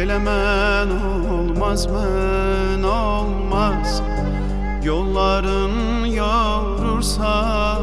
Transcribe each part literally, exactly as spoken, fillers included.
Belə mən olmaz, mən olmaz. Yolların yorursa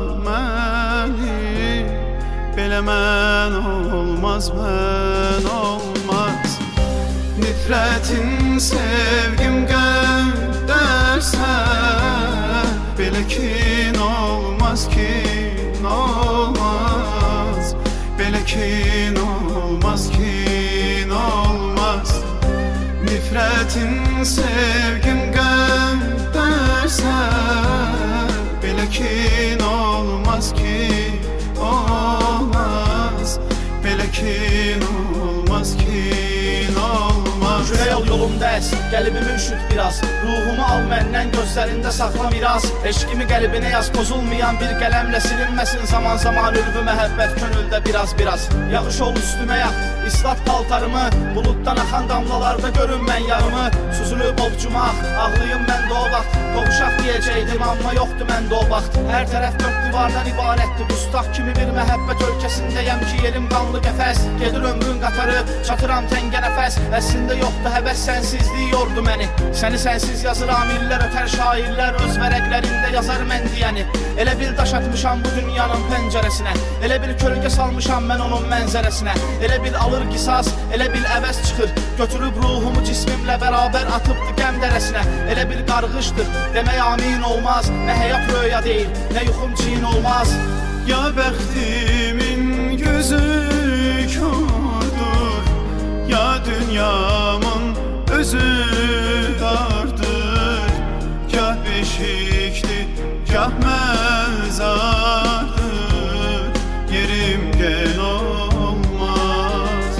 məni, belə mən olmaz, mən olmaz. Nifrətin sevgim qədərsə, belə kin olmaz, kin olmaz. Belə kin olmaz, kin olmaz. Nifrətin sevgim qədərsə, belə kin olmaz, kin olmaz. Belə kin olmaz, kin olmaz. Küre yol yolumda əs, qəlbimi üşüt biraz. Ruhumu al məndən, gözlərində saxla miras. Eşqimi qəlbinə yaz, pozulmayan bir qələmlə silinməsin. Zaman zaman ülvü məhəbbət könüldə biraz biraz. Yağış ol üstümə yağ, islat paltarımı. Bulutdan axan damlalarda görün mən yarımı. Süzülüb ovcumaq, ağlayım mən də o vaxt. Qovuşaq deyəcəkdim, amma yoxdur məndə o vaxt. Hər tərəf dörd divardan ibarətdir. Dustaq kimi bir məhəbbət ölkəsindəyəm ki, yerim qanlı qəfəs. Gedir ömrün qatarı, çatıram təngə nəfəs. Əslində yoxdur həvəs, sənsizlik yordu məni. Səni sənsiz yazır amillər, ötər şairlər. Öz vərəqlərində yazar mən deyəni. Elə bil daş atmışam bu dünyanın pəncərəsinə. Elə bil kölgə salmışam mən onun mənzərəsinə. Elə bil alır qisas, elə bil əvəz çıxır. Götürüb ruhumu cismimlə bərabər atıbdı qəm dərəsinə. Elə bil qarğışdır, demək amin olmaz. Nə həyat röya deyil, nə yuxum çiyin olmaz. Ya bəxtimin gözü kördür, ya dünyamın özü dardır. Gah beşikdir, gah məzardır, yerim gen olmaz.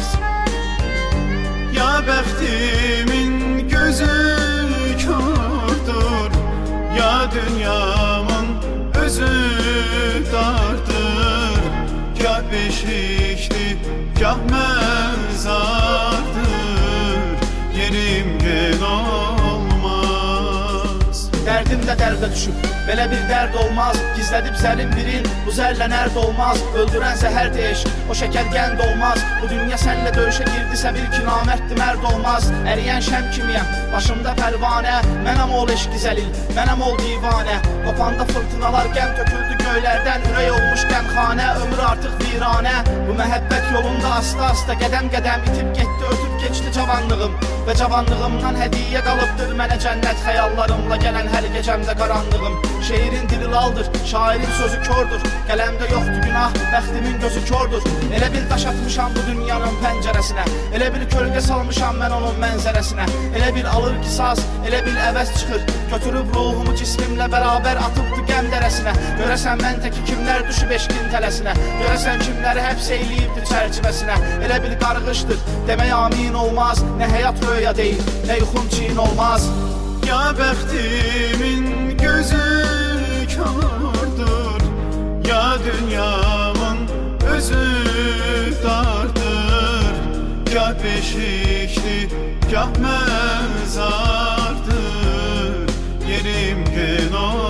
Ya bəxtimin gözü kördür, ya dünyamın özü dardır. Gah beşikdir, gah məzardır, yerim gen olmaz. Dərdim də dərdə düşüb, belə bir dərd olmaz. Gizlədib zəlim birin, bu zərlə nərd olmaz. Öldürən zəhər deyiş, o şəkər qənd olmaz. Bu dünya sənlə döyüşə girdisə bir ki namərddir, mərd olmaz. Əriyən şəm kimiyəm, başımda pərvanə. Mənəm ol eşqi zəlil, mənəm ol divanə. Qopanda fırtınalar qəm töküldü göylərdən. Ürək olmuş qəmxanə, ömür artıq viranə. Bu məhəbbət yolunda asta-asta qədəm-qədəm itib getdi, ötüb keçdi cavanlığım. Və cavanlığımdan hədiyyə qalıbdır mənə cənnət xəyallarımla gələn hər gecəmdə qaranlığım. Şeirin dili laldır, şairin sözü kördür. Qələmdə yoxdur günah, bəxtimin gözü kördür. Elə bil daş atmışam bu dünyanın pəncərəsinə. Elə bil kölgə salmışam mən onun mənzərəsinə. Elə bil alır qisas, elə bil əvəz çıxır. Götürüb ruhumu cismimlə bərabər atıbdı qəm dərəsinə. Görəsən mən təki kimlər düşüb eşqin tələsinə. Görəsən kimləri həbs eyləyibdir çərçivəsinə. Elə bil qarğışdır, demək amin olmaz. Nə həyat röya deyil, nə yuxum çiyin olmaz. Ya bəxtimin gözü kördür, ya dünyamın özü dardır. Gah beşikdir, gah məzardır, yerim gen olmaz.